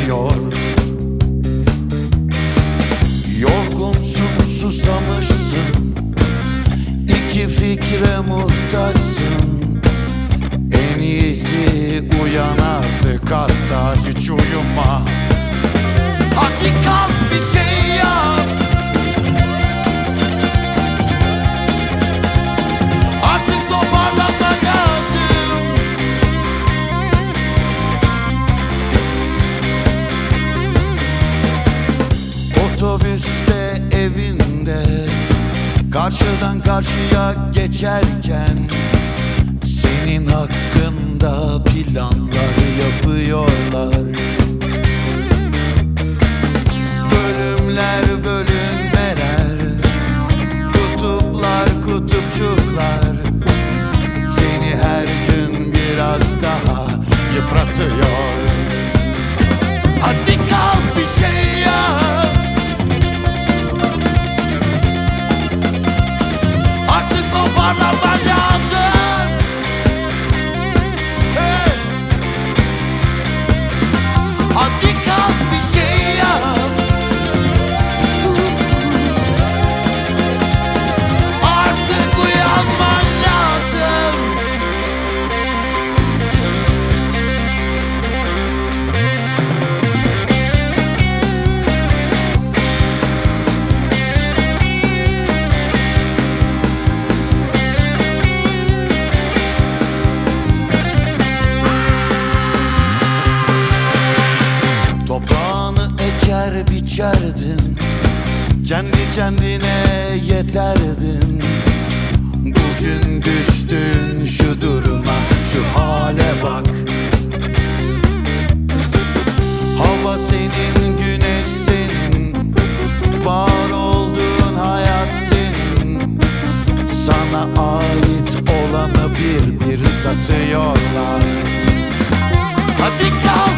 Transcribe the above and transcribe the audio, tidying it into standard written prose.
geliyor. Yorgunsun, susamışsın, iki fikre muhtaçsın. En iyisi uyan artık, hatta hiç uyuma. Hadi kalk, bir şey yap. Artık toparlanma lazım. Otobüste, evinde, karşıdan karşıya geçerken senin hakkında planlar yapıyorlar. Bölümler, bölünmeler, kutuplar, kutupçuklar seni her gün biraz daha yıpratıyor. Hadi kalk, bir şey yap. Artık toparlanman lazım. Hey! Hadi kalk, bir şey yap. Artık uyanman lazım. Toprağını eker biçerdin, kendi kendine yeterdin. Bugün düştün şu duruma, şu hale bak. Hava senin, güneş senin, var olduğun hayat senin. Sana ait olanı bir bir satıyorlar. Hadi kalk,